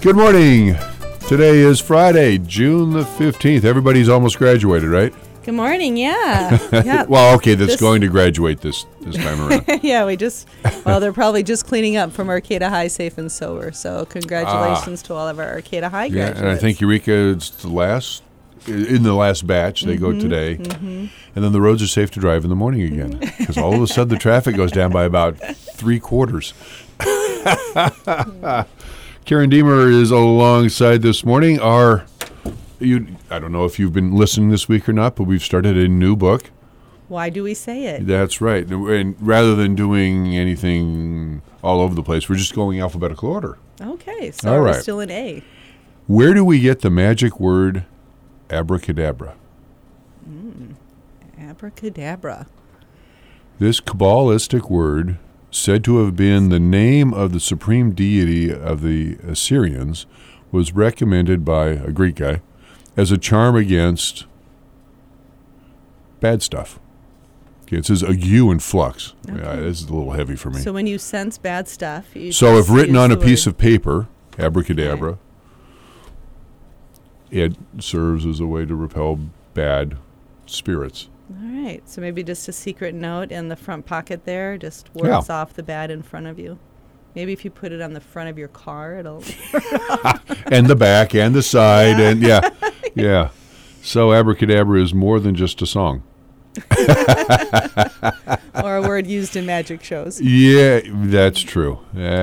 Good morning. Today is Friday, June the 15th. Everybody's almost graduated, right? Good morning, yeah. Yeah. Well, okay, that's going to graduate this time around. Yeah, they're probably just cleaning up from Arcata High safe and sober. So congratulations to all of our Arcata High graduates. And I think Eureka is in the last batch. They go today. Mm-hmm. And then the roads are safe to drive in the morning again. Because all of a sudden the traffic goes down by about 3/4. Karen Deemer is alongside this morning. I don't know if you've been listening this week or not, but we've started a new book. Why do we say it? That's right. And rather than doing anything all over the place, we're just going alphabetical order. Okay, so we're still in A. Where do we get the magic word abracadabra? Abracadabra. This Kabbalistic word, said to have been the name of the supreme deity of the Assyrians, was recommended by a Greek guy as a charm against bad stuff. Okay, it says ague and flux. Okay. Yeah, this is a little heavy for me. So when you sense bad stuff, so if written on a piece of paper, abracadabra, it serves as a way to repel bad spirits. All right. So maybe just a secret note in the front pocket there, just wards off the bad in front of you. Maybe if you put it on the front of your car, it'll... And the back and the side. And yeah. So abracadabra is more than just a song. Or a word used in magic shows. Yeah, that's true.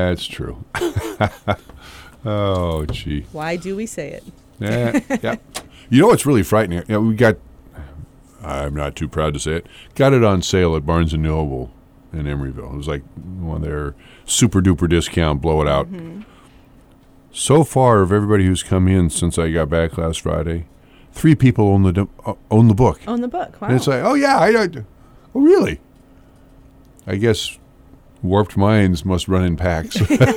Oh, gee. Why do we say it? Yeah. You know what's really frightening? I'm not too proud to say it, got it on sale at Barnes & Noble in Emeryville. It was like one of their super duper discount, blow it out. Mm-hmm. So far, of everybody who's come in since I got back last Friday, 3 people own the book. Own the book, wow. And it's like, oh yeah, oh really? I guess warped minds must run in packs.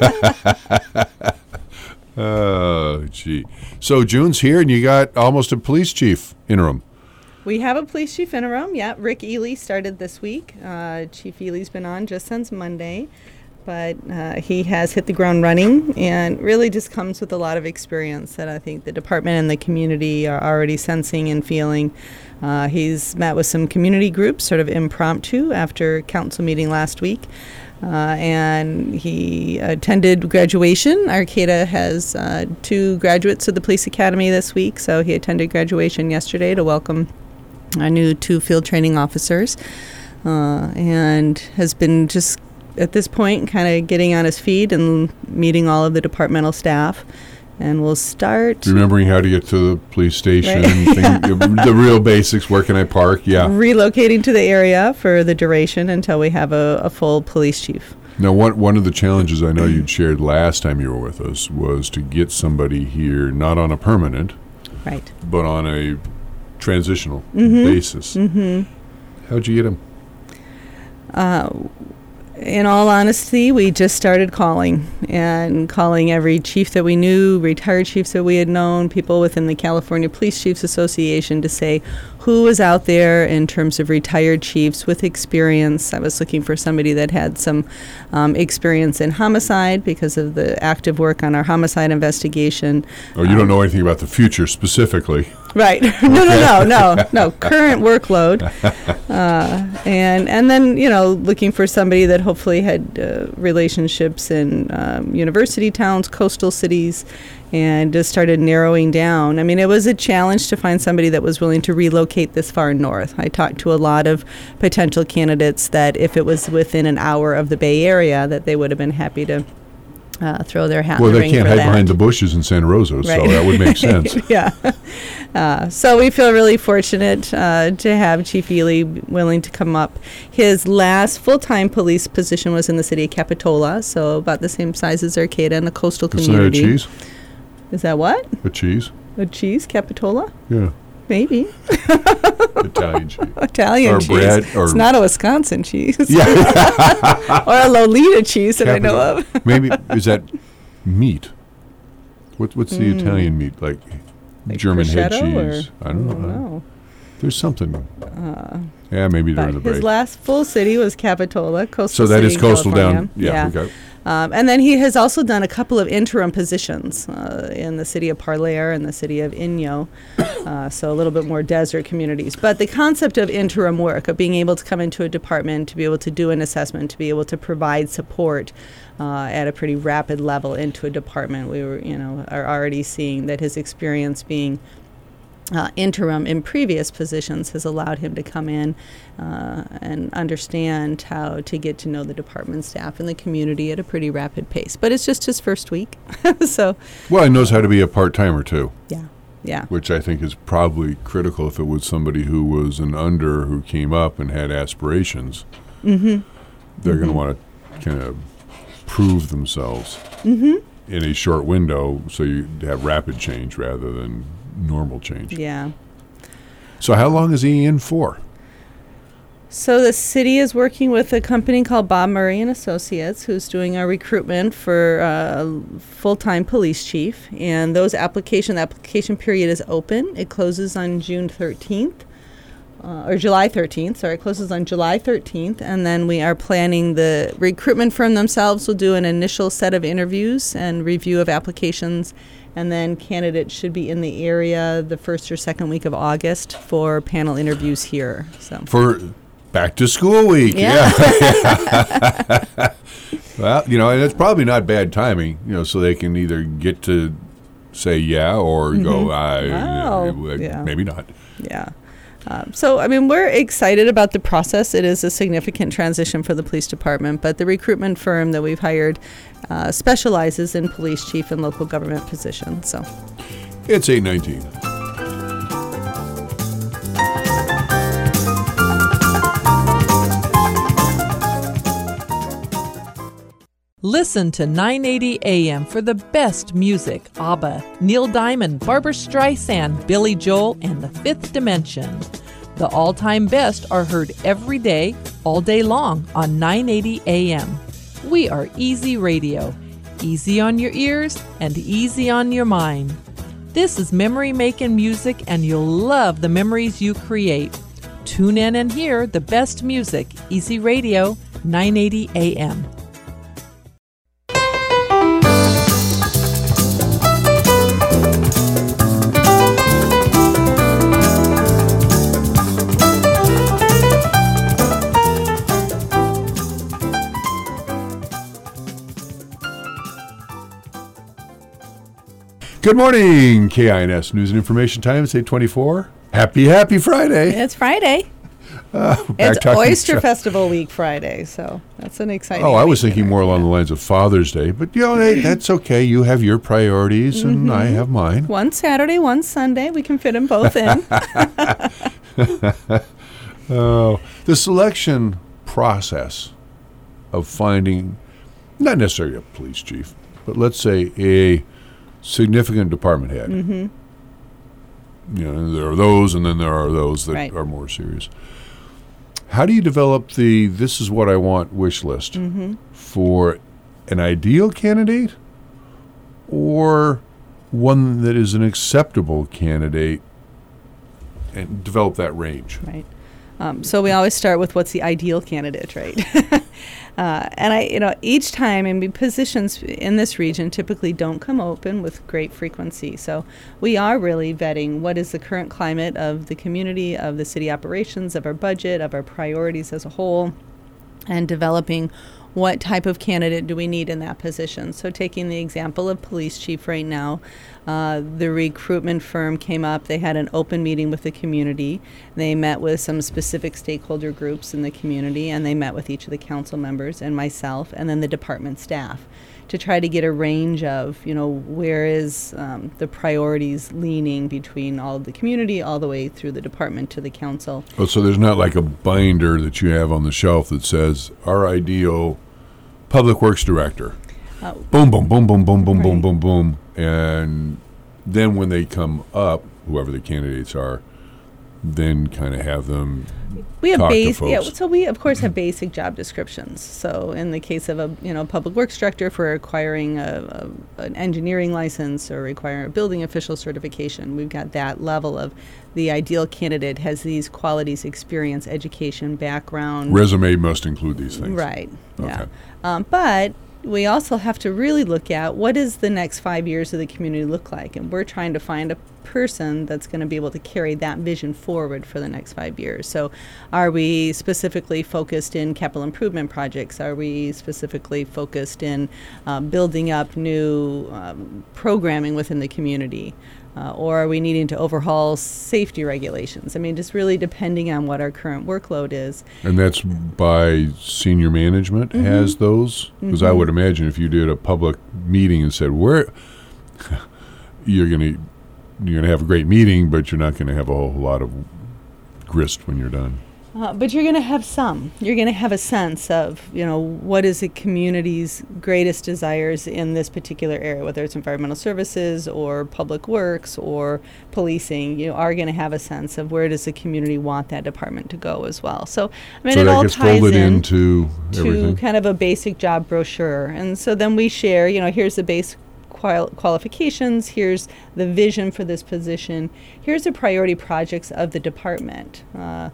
Oh, gee. So June's here, and you got almost a police chief interim. We have a police chief interim. Yeah, Rick Ely started this week. Chief Ely's been on just since Monday, but he has hit the ground running and really just comes with a lot of experience that I think the department and the community are already sensing and feeling. He's met with some community groups, sort of impromptu, after council meeting last week. And he attended graduation. Arcata has 2 graduates of the police academy this week, so he attended graduation yesterday to welcome our new 2 field training officers, and has been just at this point kind of getting on his feet and meeting all of the departmental staff. And we'll start remembering how to get to the police station, right? The real basics. Where can I park? Yeah. Relocating to the area for the duration until we have a full police chief. Now, one of the challenges I know you'd shared last time you were with us was to get somebody here, not on a permanent, right, but on a transitional basis. Mm-hmm. How'd you get him? In all honesty, we just started calling every chief that we knew, retired chiefs that we had known, people within the California Police Chiefs Association, to say who was out there in terms of retired chiefs with experience. I was looking for somebody that had some experience in homicide because of the active work on our homicide investigation. Oh, you don't know anything about the future specifically. Right. No. Current workload. And then, looking for somebody that hopefully had relationships in university towns, coastal cities, and just started narrowing down. I mean, it was a challenge to find somebody that was willing to relocate this far north. I talked to a lot of potential candidates that if it was within an hour of the Bay Area, that they would have been happy to throw their hat in the ring. Well, they can't hide behind the bushes in Santa Rosa, right. So that would make sense. Yeah. So we feel really fortunate to have Chief Ely willing to come up. His last full-time police position was in the city of Capitola, so about the same size as Arcata in the coastal community. Is that a cheese? Is that what? A cheese. A cheese? Capitola? Yeah. Maybe. Italian cheese. Italian cheese. Bread, it's not a Wisconsin cheese. Yeah. Or a Lolita cheese that I know of. Maybe, is that meat? What's the Italian meat? Like German head cheese? I don't know. There's something. Yeah, maybe during the break. His last full city was Capitola, coastal city. So that is coastal California. down. Yeah. Okay. And then he has also done a couple of interim positions in the city of Parlaire and the city of Inyo, so a little bit more desert communities. But the concept of interim work, of being able to come into a department, to be able to do an assessment, to be able to provide support at a pretty rapid level into a department, we are already seeing that his experience being interim in previous positions has allowed him to come in and understand how to get to know the department staff and the community at a pretty rapid pace. But it's just his first week. So, well, he knows how to be a part-timer, too. Yeah. Which I think is probably critical if it was somebody who was an under who came up and had aspirations. Mm-hmm. They're going to want to kind of prove themselves in a short window, so you have rapid change rather than normal change. Yeah. So how long is he in for? So the city is working with a company called Bob Murray and Associates, who's doing a recruitment for a full-time police chief. And the application period is open. It closes on June 13th. Or July 13th, sorry, it closes on July 13th, and then we are planning the recruitment firm themselves will do an initial set of interviews and review of applications, and then candidates should be in the area the first or second week of August for panel interviews here. So for back to school week, yeah. Well, and it's probably not bad timing, so they can either get to say yeah or go, maybe not. Yeah. So, we're excited about the process. It is a significant transition for the police department, but the recruitment firm that we've hired specializes in police chief and local government positions. So, it's 8:19. Listen to 980 AM for the best music. ABBA, Neil Diamond, Barbra Streisand, Billy Joel, and The Fifth Dimension. The all-time best are heard every day, all day long on 980 AM. We are Easy Radio. Easy on your ears and easy on your mind. This is memory-making music, and you'll love the memories you create. Tune in and hear the best music. Easy Radio, 980 AM. Good morning, KINS News and Information Time. It's 8:24. Happy Friday. it's Friday. It's Oyster Festival week Friday, so that's an exciting I was thinking more along the lines of Father's Day, but hey, that's okay. You have your priorities, and I have mine. One Saturday, one Sunday. We can fit them both in. The selection process of finding, not necessarily a police chief, but let's say a significant department head. Mm-hmm. There are those, and then there are those that are more serious. How do you develop the "this is what I want" wish list for an ideal candidate, or one that is an acceptable candidate, and develop that range? Right. So we always start with what's the ideal candidate, right? And each time, positions in this region typically don't come open with great frequency. So we are really vetting what is the current climate of the community, of the city operations, of our budget, of our priorities as a whole, and developing what type of candidate do we need in that position. So taking the example of police chief right now, the recruitment firm came up. They had an open meeting with the community. They met with some specific stakeholder groups in the community, and they met with each of the council members and myself and then the department staff to try to get a range of, where is the priorities leaning between all of the community all the way through the department to the council. Oh, so there's not like a binder that you have on the shelf that says our ideal public works director. Boom, boom, boom, boom, boom, boom, boom, boom, boom. And then when they come up, whoever the candidates are, then kind of have them talk to folks. So we of course have basic job descriptions. So in the case of a public works director, if we're requiring an engineering license or requiring a building official certification, we've got that level of the ideal candidate has these qualities, experience, education, background. Resume must include these things. Right. Okay. Yeah. But we also have to really look at what does the next 5 years of the community look like, and we're trying to find a person that's going to be able to carry that vision forward for the next 5 years. So are we specifically focused in capital improvement projects? Are we specifically focused in building up new programming within the community? Or are we needing to overhaul safety regulations? I mean, just really depending on what our current workload is. And that's by senior management has those? Because I would imagine if you did a public meeting and said, where you're going to have a great meeting, but you're not going to have a whole lot of grist when you're done. But you're going to have some. You're going to have a sense of, what is the community's greatest desires in this particular area, whether it's environmental services or public works or policing. You are going to have a sense of where does the community want that department to go as well. So, So it that all gets ties folded in into to everything. kind of a basic job brochure. And so then we share, here's the base qualifications, here's the vision for this position, here's the priority projects of the department.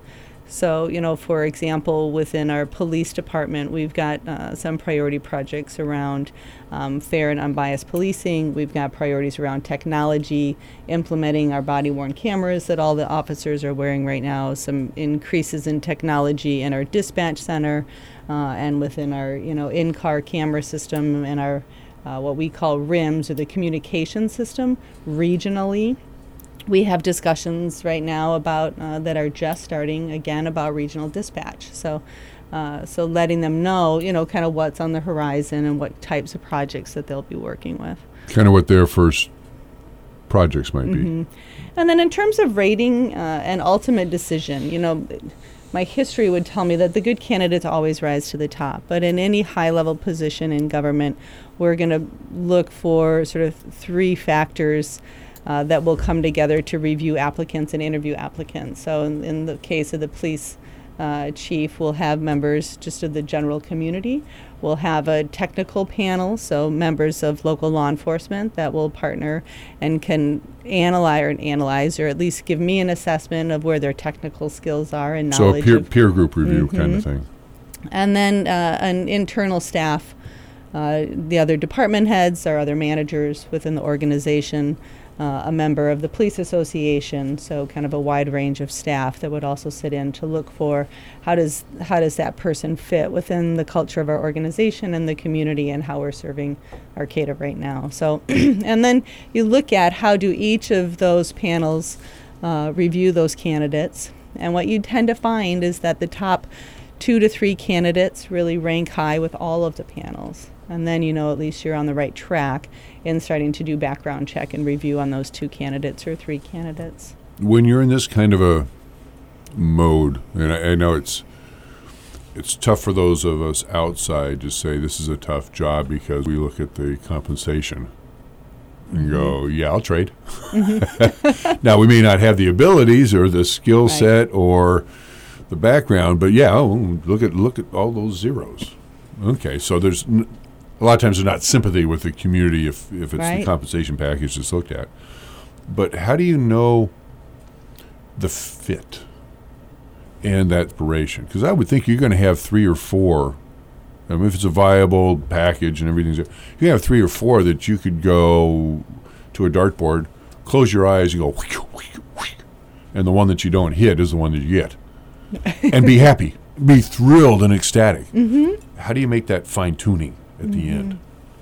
So, for example, within our police department, we've got some priority projects around fair and unbiased policing. We've got priorities around technology, implementing our body-worn cameras that all the officers are wearing right now, some increases in technology in our dispatch center, and within our, in-car camera system and our what we call RIMS, or the communication system, regionally. We have discussions right now about that are just starting again about regional dispatch. So letting them know, kind of what's on the horizon and what types of projects that they'll be working with. Kind of what their first projects might be. And then in terms of rating and ultimate decision, my history would tell me that the good candidates always rise to the top. But in any high-level position in government, we're going to look for sort of three factors that will come together to review applicants and interview applicants. So in the case of the police chief, we'll have members just of the general community. We'll have a technical panel, so members of local law enforcement that will partner and can analyze or at least give me an assessment of where their technical skills are and knowledge. So a peer group review kind of thing. And then an internal staff, the other department heads or other managers within the organization, a member of the police association, so kind of a wide range of staff that would also sit in to look for how does that person fit within the culture of our organization and the community and how we're serving Arcata right now. So, and then you look at how do each of those panels review those candidates, and what you tend to find is that the top 2 to 3 candidates really rank high with all of the panels. And then at least you're on the right track in starting to do background check and review on those 2 candidates or 3 candidates. When you're in this kind of a mode, and I know it's tough for those of us outside to say this is a tough job because we look at the compensation and go, yeah, I'll trade. Now, we may not have the abilities or the skill set or the background, but look at all those zeros. Okay, so there's a lot of times there's not sympathy with the community if it's the compensation package that's looked at. But how do you know the fit and that aspiration? Because I would think you're going to have 3 or 4. I mean, if it's a viable package and everything's there, you have 3 or 4 that you could go to a dartboard, close your eyes, and go, and the one that you don't hit is the one that you get. And be happy, be thrilled and ecstatic. How do you make that fine-tuning at the end?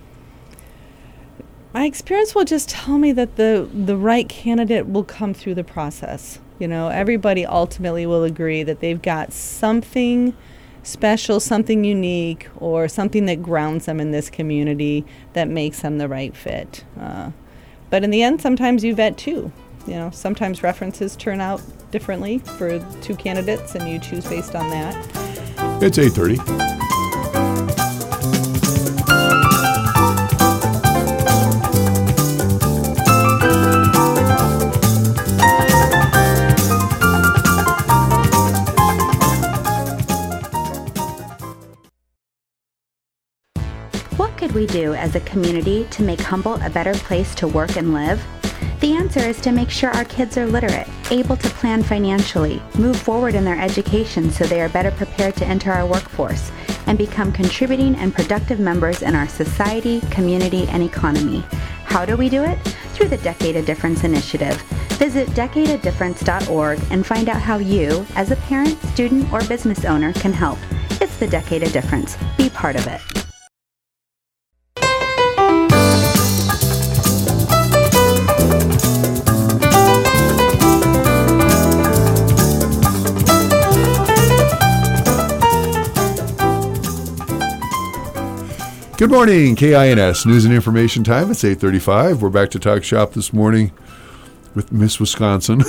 My experience will just tell me that the right candidate will come through the process. Everybody ultimately will agree that they've got something special, something unique, or something that grounds them in this community that makes them the right fit. But in the end, sometimes you vet 2. Sometimes references turn out differently for 2 candidates, and you choose based on that. It's 8:30. What could we do as a community to make Humboldt a better place to work and live? The answer is to make sure our kids are literate, able to plan financially, move forward in their education so they are better prepared to enter our workforce, and become contributing and productive members in our society, community, and economy. How do we do it? Through the Decade of Difference initiative. Visit decadeofdifference.org and find out how you, as a parent, student, or business owner, can help. It's the Decade of Difference. Be part of it. Good morning, KINS News and Information Time. It's 8:35. We're back to Talk Shop this morning with Miss Wisconsin,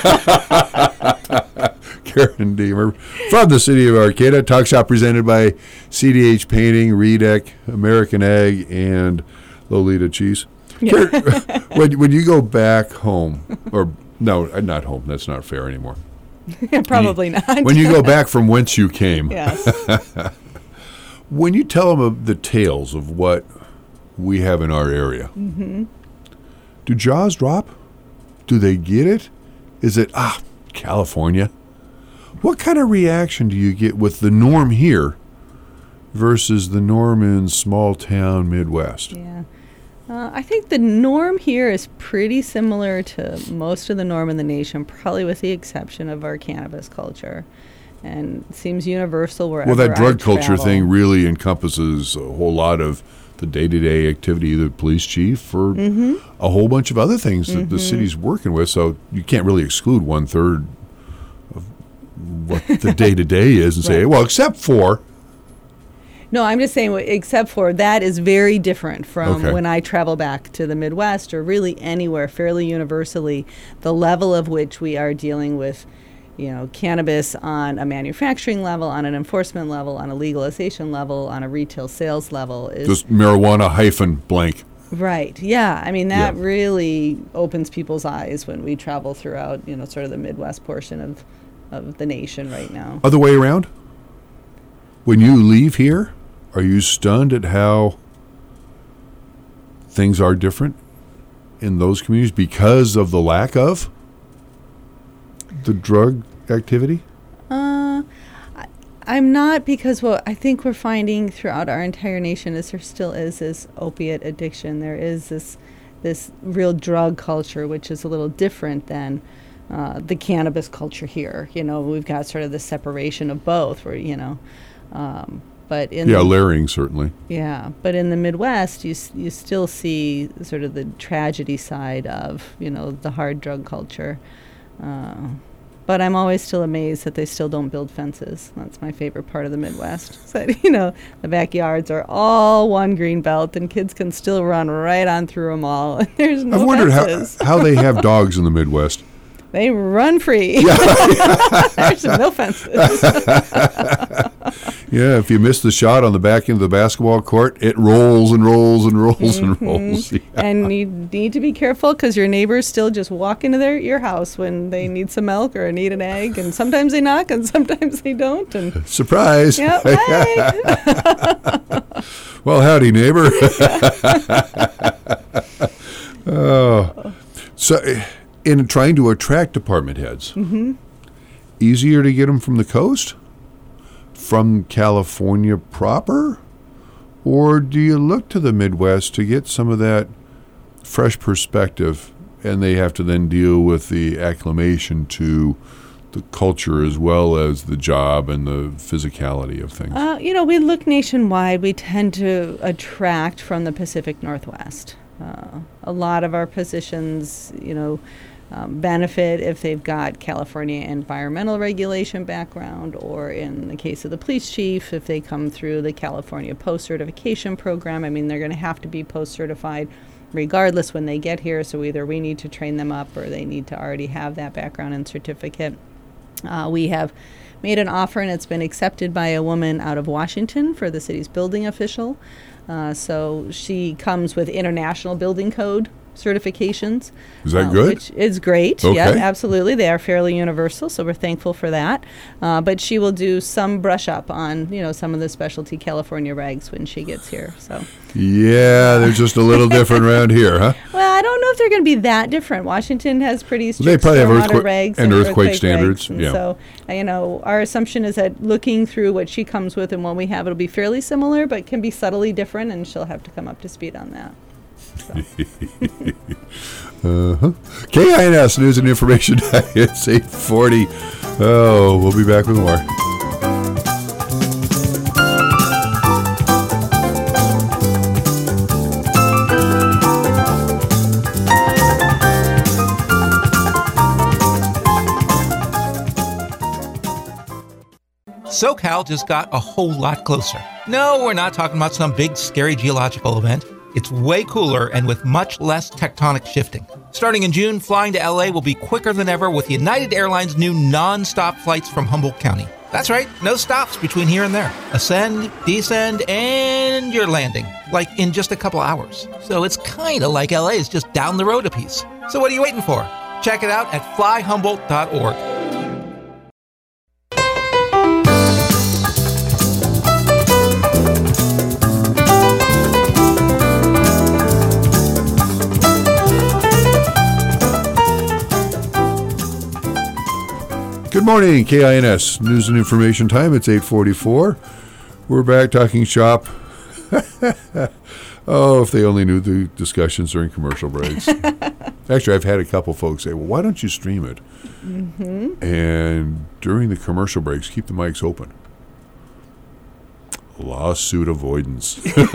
Karen Deemer, from the city of Arcata. Talk Shop presented by CDH Painting, Redec, American Egg, and Lolita Cheese. Yeah. Karen, when you go back home, or no, not home, that's not fair anymore. Probably not. When you go back from whence you came. Yes. When you tell them the tales of what we have in our area, do jaws drop? Do they get it? Is it, California? What kind of reaction do you get with the norm here versus the norm in small town Midwest? Yeah. I think the norm here is pretty similar to most of the norm in the nation, probably with the exception of our cannabis culture. And it seems universal wherever Well, that drug I culture travel. thing really encompasses a whole lot of the day-to-day activity of the police chief or a whole bunch of other things that the city's working with. So you can't really exclude 1/3 of what the day-to-day is and say, Right. well, except for... No, I'm just saying, except for that is very different from Okay. when I travel back to the Midwest or really anywhere fairly universally, the level of which we are dealing with, cannabis on a manufacturing level, on an enforcement level, on a legalization level, on a retail sales level is Just marijuana blank. right. Yeah. I mean, that Yeah. really opens people's eyes when we travel throughout, sort of the Midwest portion of the nation right now. Other way around? When you leave here, are you stunned at how things are different in those communities because of the lack of the drug activity? I'm not, because what I think we're finding throughout our entire nation is there still is this opiate addiction. There is this real drug culture, which is a little different than the cannabis culture here. We've got sort of the separation of both, where but in Layering certainly. but in the Midwest, you still see sort of the tragedy side of the hard drug culture. But I'm always still amazed that they still don't build fences. That's my favorite part of the Midwest. So, the backyards are all one green belt, and kids can still run right on through them all. And there's no I've wondered fences. how they have dogs in the Midwest. They run free. There's no fences. Yeah, if you miss the shot on the back end of the basketball court, it rolls and rolls and rolls and rolls. Yeah. And you need to be careful because your neighbors still just walk into your house when they need some milk or need an egg, and sometimes they knock and sometimes they don't. And Surprise! yep, hey. Well, howdy, neighbor. Oh, so in trying to attract department heads, easier to get them from the coast, from California proper, or do you look to the Midwest to get some of that fresh perspective, and they have to then deal with the acclimation to the culture as well as the job and the physicality of things? We look nationwide. We tend to attract from the Pacific Northwest. A lot of our positions, benefit if they've got California environmental regulation background, or in the case of the police chief, if they come through the California post-certification program. I mean, they're going to have to be post-certified regardless when they get here, so either we need to train them up or they need to already have that background and certificate. We have made an offer, and it's been accepted by a woman out of Washington for the city's building official. So she comes with international building code certifications. Is that good? Which is great. Okay. Yeah, absolutely. They are fairly universal, so we're thankful for that. But she will do some brush up on, some of the specialty California regs when she gets here. So. Yeah, they're just a little different around here, huh? Well, I don't know if they're going to be that different. Washington has pretty strict They probably have stormwater regs and earthquake regs, standards. and Yeah. so, our assumption is that looking through what she comes with and what we have, it'll be fairly similar, but can be subtly different, and she'll have to come up to speed on that. So. KINS News and Information. It's 8:40. Oh, we'll be back with more. SoCal just got a whole lot closer. No, we're not talking about some big, scary geological event. It's way cooler and with much less tectonic shifting. Starting in June, flying to LA will be quicker than ever with United Airlines' new non-stop flights from Humboldt County. That's right, no stops between here and there. Ascend, descend, and you're landing, like in just a couple hours. So it's kind of like LA is just down the road a piece. So what are you waiting for? Check it out at flyhumboldt.org. Good morning, KINS News and Information Time. It's 8:44. We're back talking shop. Oh, if they only knew the discussions during commercial breaks. Actually, I've had a couple folks say, well, why don't you stream it? Mm-hmm. And during the commercial breaks, keep the mics open. Lawsuit avoidance.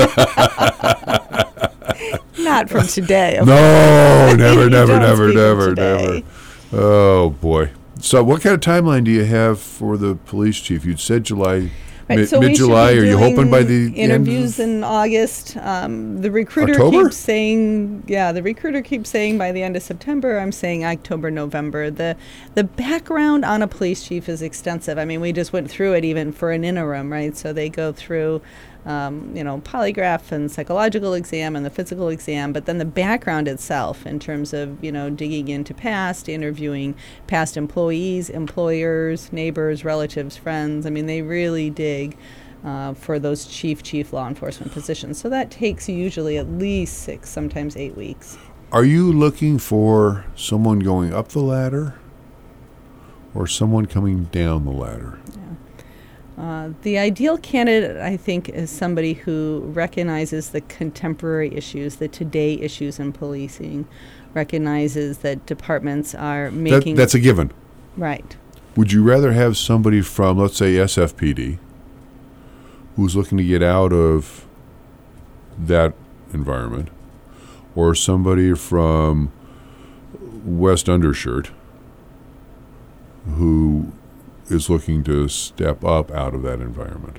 Not from today. No, never. Today. Oh, boy. So what kind of timeline do you have for the police chief? You'd said July, So mid-July. Are you hoping by the interviews end? in August? The recruiter October? keeps saying, the recruiter keeps saying by the end of September. I'm saying October, November. The background on a police chief is extensive. I mean, we just went through it even for an interim, right? So they go through polygraph and psychological exam and the physical exam, but then the background itself in terms of, digging into past, interviewing past employees, employers, neighbors, relatives, friends. I mean, they really dig for those chief law enforcement positions. So that takes usually at least 6, sometimes 8 weeks. Are you looking for someone going up the ladder or someone coming down the ladder? The ideal candidate, I think, is somebody who recognizes the contemporary issues, the today issues in policing, recognizes that departments are making... That's a given. Right. Would you rather have somebody from, let's say, SFPD, who's looking to get out of that environment, or somebody from West Undershirt who is looking to step up out of that environment?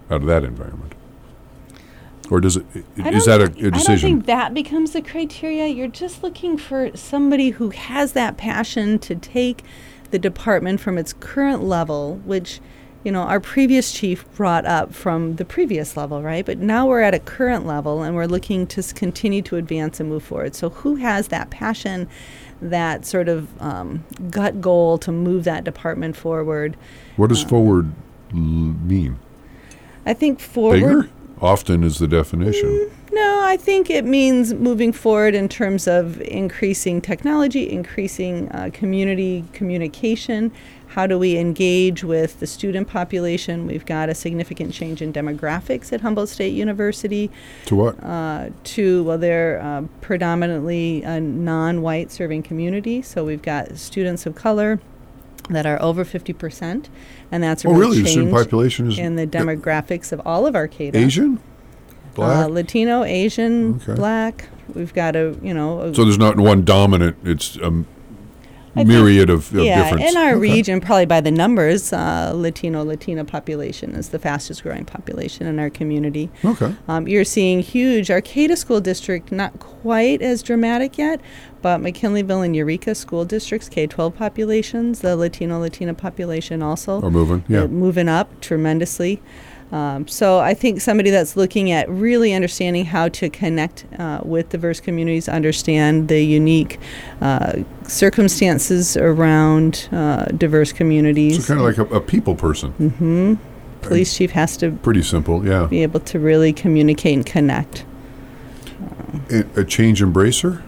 Or is that a decision? I don't think that becomes the criteria. You're just looking for somebody who has that passion to take the department from its current level, which, our previous chief brought up from the previous level, right? But now we're at a current level and we're looking to continue to advance and move forward. So who has that passion, that sort of gut goal to move that department forward? What does forward mean? I think forward... Bigger? Often is the definition. No, I think it means moving forward in terms of increasing technology, increasing community communication. How do we engage with the student population? We've got a significant change in demographics at Humboldt State University. To what? They're predominantly a non-white serving community, so we've got students of color that are over 50%, and that's a real The change student population is in the demographics of all of Arcata. Asian? Black? Latino, Asian, Okay. Black. We've got so there's not one dominant, it's myriad of different. In our region, probably by the numbers, Latina population is the fastest growing population in our community. Okay. You're seeing huge Arcata School District, not quite as dramatic yet, but McKinleyville and Eureka School Districts, K-12 populations, the Latina population also Are moving, yeah. moving up tremendously. So I think somebody that's looking at really understanding how to connect with diverse communities, understand the unique circumstances around diverse communities. So kind of like a people person. Police chief has to Pretty simple, yeah. be able to really communicate and connect. A change embracer?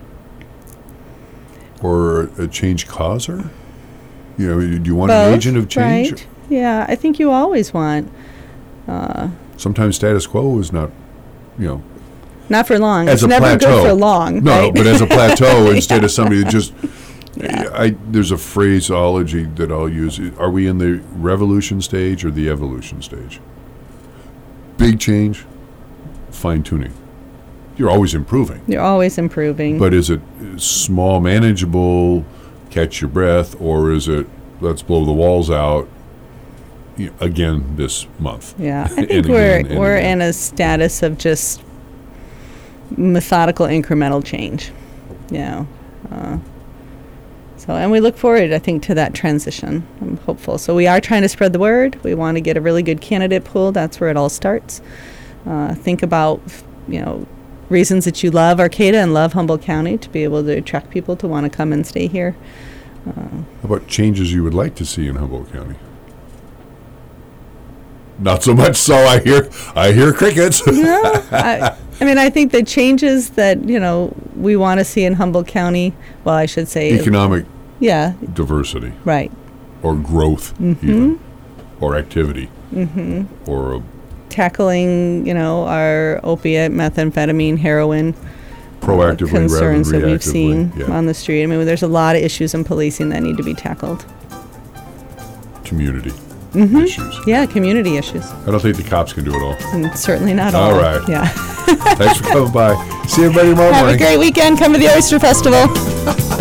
Or a change causer? You know, do you want an Both, agent of change? right? Yeah, I think you always want. Sometimes status quo is not, Not for long. as It's a never plateau. good for long. No, right? but as a plateau instead of somebody that just. There's a phraseology that I'll use. Are we in the revolution stage or the evolution stage? Big change, fine tuning. You're always improving. You're always improving. But is it small, manageable, catch your breath, or is it let's blow the walls out again this month? Yeah, I And think again and we're again. in a status of just methodical, incremental change. And we look forward, I think, to that transition. I'm hopeful. So we are trying to spread the word. We want to get a really good candidate pool. That's where it all starts. Think about, reasons that you love Arcata and love Humboldt County to be able to attract people to want to come and stay here. How about changes you would like to see in Humboldt County? Not so much. So I hear crickets. I think the changes that, we want to see in Humboldt County, well, I should say. Economic Yeah, diversity right. or growth even, or activity, or Tackling, our opiate, methamphetamine, heroin proactively concerns rather that than we've seen reactively. Yeah. on the street. There's a lot of issues in policing that need to be tackled. Community issues. Yeah, community issues. I don't think the cops can do it all. And certainly not all. All right. Yeah. Thanks for coming by. See everybody tomorrow Have morning. a great weekend. Come to the Oyster Festival.